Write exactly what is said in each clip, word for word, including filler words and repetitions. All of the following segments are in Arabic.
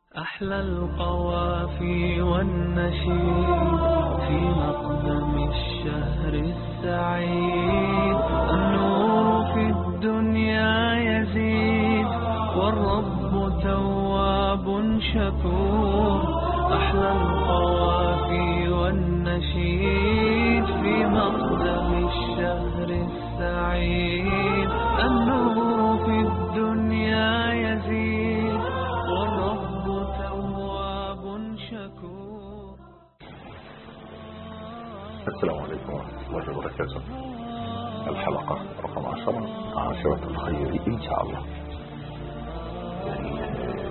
أحلى القوافي والنشيد في مقدم الشهر السعيد. النور في الدنيا يزيد والرب تواب شكور. أحلى القوافي والنشيد في مقدم الشهر السعيد. النور في الدنيا يزيد والرب تواب شكور. السلام عليكم ورحمة الله وبركاته. الحلقة رقم عشرة عاشرة الخير إن شاء الله. يعني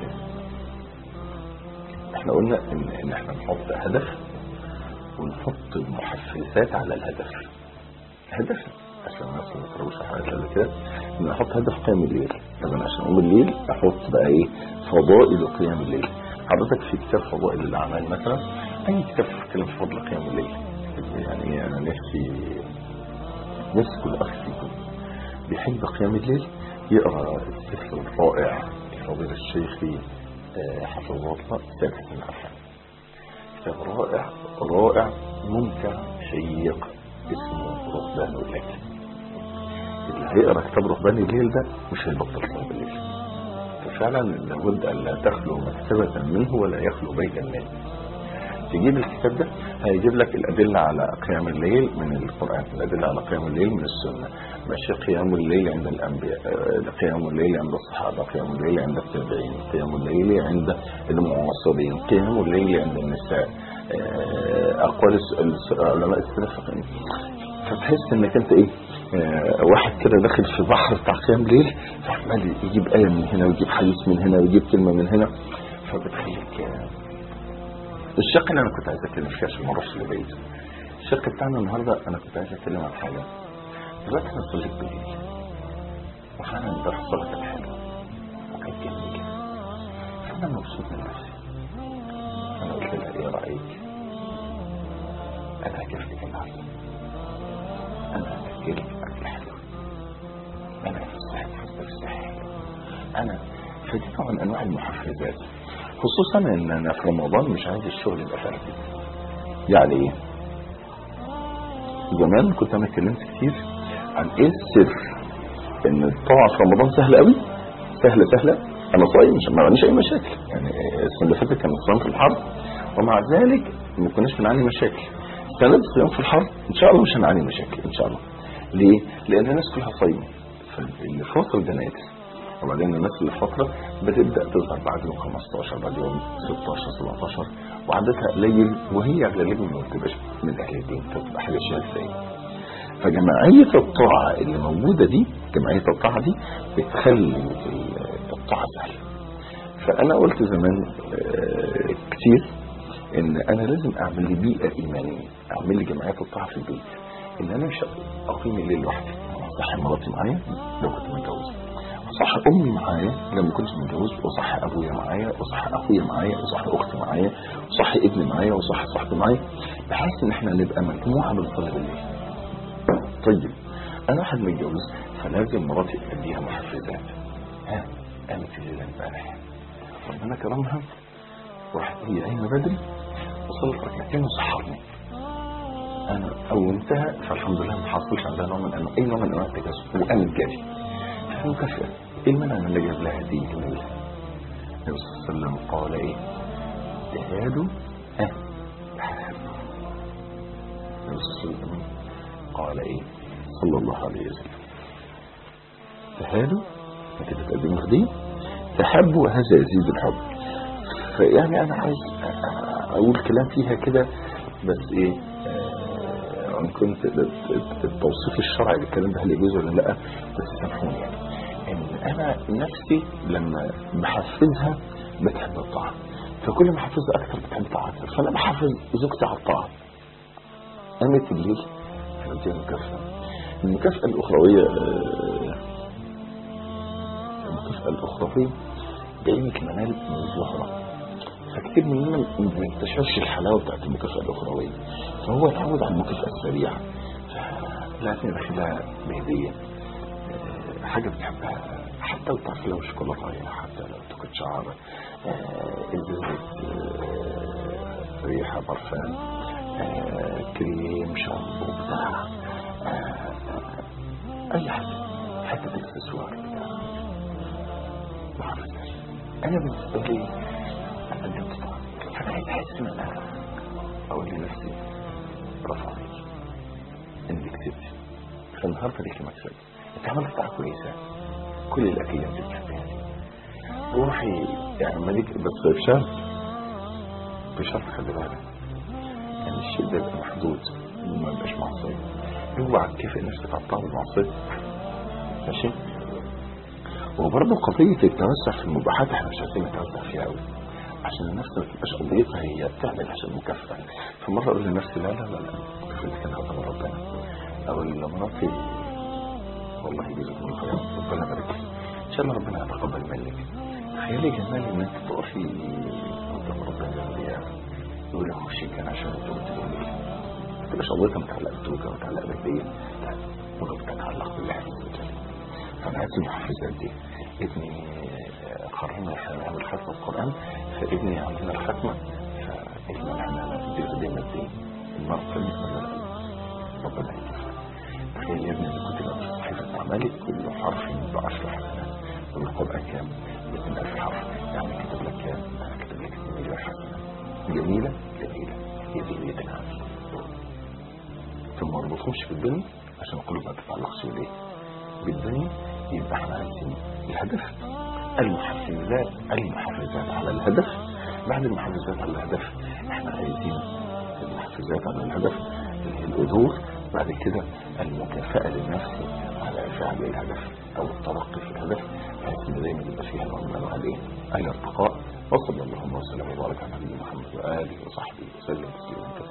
احنا قلنا إن, إن احنا نحط هدف ونحط المحفزات على الهدف. هدف عشان الناس ما تروش حاجات قبل كده إن نحط هدف قيام الليل. طبعا عشان أقوم الليل أحط بقى إيه فضائل قيام الليل. حضرتك في كتاب فضائل الأعمال مثلا أي كتاب يتكلم في فضل قيام الليل. يعني أنا نفسي نفسي كل أخ فيكم بيحب قيام الليل يقرأ السفر الرائع لفضيلة الشيخ حفظه الله سامح بن عفان. كتاب رائع رائع ممتع شيق اسمه رهبان الليل. اللي هيقرأ كتاب رهبان الليل ده مش هيبطل قيام الليل. ففعلا لابد أن لا تخلو مكتبة منه ولا يخلو بيتا منه. تجيب الكتاب ده هيجيب لك الأدلة على قيام الليل من القرآن، الأدلة على قيام الليل من السنة، ماشي قيام الليل عند الأنبياء، قيام الليل عند الصحابة، قيام الليل عند التابعين، قيام الليل عند المعاصرين، قيام الليل عند النساء، أقوال علماء السلف. فتحس انك انت ايه واحد كده داخل في بحر بتاع قيام ليل، فعمال يجيب آية من هنا ويجيب حديث من هنا ويجيب كلمة من هنا، فبتخليك الشق اللي انا كنت عايز اتكلم فيه عشان ما اروحش لبعيد. الشق بتاعنا النهارده انا كنت عايز اتكلم عن حاجه. دلوقتي انا صليت بالليل وفعلا امبارح الصلاه كانت حلوه وكانت جميله، فانا مبسوط من نفسي. انا قلت لها ايه رايك؟ انا هكفلك النهارده، انا هاكلك اكل حلو، انا هفسحك فسحه صحي، انا فدي نوع من انواع المحفزات. خصوصا ان انا في رمضان مش عايز الشغل يبقى فردي. يعني ايه؟ زمان كنت انا اتكلمت كتير عن ايه السر ان الطاعه في رمضان سهله قوي، سهله سهله. انا صايم مش ما عنديش اي مشاكل. يعني السنه اللي فاتت كان الصيام في الحرب ومع ذلك ما كناش بنعاني مشاكل. السنه دي الصيام في الحرب ان شاء الله مش هنعاني مشاكل ان شاء الله. ليه؟ لان الناس كلها صايمه، فاللي فاصل ده نادر. وبعدين الناس اللي فترة بتبدأ تظهر بعد يوم خمستاشر بعد يوم ستاشر سبعتاشر وعددها قليل، وهي غالبا ما بتبقاش من أهل الدين، فبتبقى حاجة شاذة. فجماعية الطاعة اللي موجودة دي، جماعية الطاعة دي بتخلي الطاعة سهلة. فأنا قلت زمان كتير إن أنا لازم أعمل لي بيئة إيمانية، أعمل لي جماعية الطاعة في البيت، إن أنا مش أقيم الليل لوحدي. صح مراتي معايا لو كنت متجوز، صح امي معايا لما كنت متجوز، وصح ابويا معايا، وصح اخويا معايا، وصح اختي معايا، وصح ابني معايا، وصح صاحبي معايا، بحيث ان احنا نبقى مجموعه بنصلي بالليل. طيب انا واحد متجوز فلازم مراتي اديها محفزات. ها قامت الليله امبارح ربنا كرمها وراحت هي قايمه بدري وصلت ركعتين وصحتني. انا قومتها فالحمد لله ما حصلش عندها نوع من انواع اي نوع من انواع التكاسل وقامت جري. مكافأة. ايه المنع من اللي جاب لها هدية جميلة؟ النبي صلى الله عليه وسلم قال ايه؟ تهادوا ها تحابوا. النبي صلى الله عليه وسلم قال ايه؟ صلى الله عليه وسلم تهادوا، انت بتقدموا هدية تحبوا هذا يزيد الحب. فيعني انا عايز اقول كلام فيها كده بس ايه آه ان كنت التوصيف الشرعي للكلام ده هل يجوز ولا لا، بس سامحوني. يعني ان انا نفسي لما بحفزها بتحب الطاعه، فكل ما احفزها اكتر بتحب الطاعه اكتر، فانا بحفز زوجتي على الطاعه. قامت الليل فدي المكافاه. المكافاه الاخرويه المكافاه الاخرويه بعينك المنال من الزهره، فكتير مننا ما بيكتشفش الحلاوه بتاعت المكافاه الاخرويه، فهو اتعود على المكافاه السريعه. لازم داخلها بهديه حاجه بتحبها، حتى لو تعرف لو شوكولاته، حتى لو تاكل شعر، ازازة ريحة برفان، آه، كريم، شامبو، بتاع آه، اي حاجة، حتى الاكسسوار بتاع محفزات. انا بالنسبة لي قدمت طبعا، فانا عايز احس ان انا اقول لنفسي برافو عليك انك كتبتي، فالنهارده ليكي مكسب، انت عملت بتاع كويسة، كل الاكل انت بتحبها روحي يعني ملك، بس بشرط بشرط خلي بالك يعني الشيء ده يبقى محدود ما يبقاش معصية. اوعى تكافئ نفسك على الطعم المعصية، ماشي؟ وبرضه قضية التوسع في المباحات احنا مش عايزين نتوسع فيها قوي، عشان النفس ما تبقاش قضيتها هي بتعمل عشان مكافأة. فمرة اقول لنفسي لا لا لا لا كفاية كان هذا من ربنا، او لمراتي والله يجزاك من خير ربنا يبارك ان شاء الله ربنا يتقبل منك. تخيلي جمال ان انت تقفي قدام ربنا زي يقول لك خشي كان عشان انت قلت له ليه، ما تبقاش قضيتها متعلقة بتوجه متعلقة بالدين، لا ولا بتتعلق بالله عز وجل. فانا عايز المحفزات دي. ابني قررنا احنا نعمل ختمة القرآن، فابني عندنا الختمة، فابني احنا ندير دينا الدين المرض فلنس من ربنا يتفع. تخيل يا ابني اللي كنت لابس صحيفة أعمالك كل حرف بعشر حسنات، والقرآن كام؟ باثنين ألف حرف، يعني كتب لك كام؟ أنا كتب لك اثنين مليون حسنة. جميلة جميلة هي دي نيتنا عندي. ثم ما نربطهمش بالدنيا عشان القلوب ما تتعلقش بيه بالدنيا. يبقى احنا عايزين الهدف، المحفزات المحفزات على الهدف. بعد المحفزات على الهدف احنا عايزين المحفزات على الهدف اللي هي الأذور. بعد كده المكافأة للنفس على فعل الهدف او الترقي في الهدف، بحيث ان دايما يبقى فيها نوع من انواع الايه؟ الارتقاء. وصلى اللهم وسلم وبارك على نبينا محمد واله وصحبه وسلم تسليما كثيرا.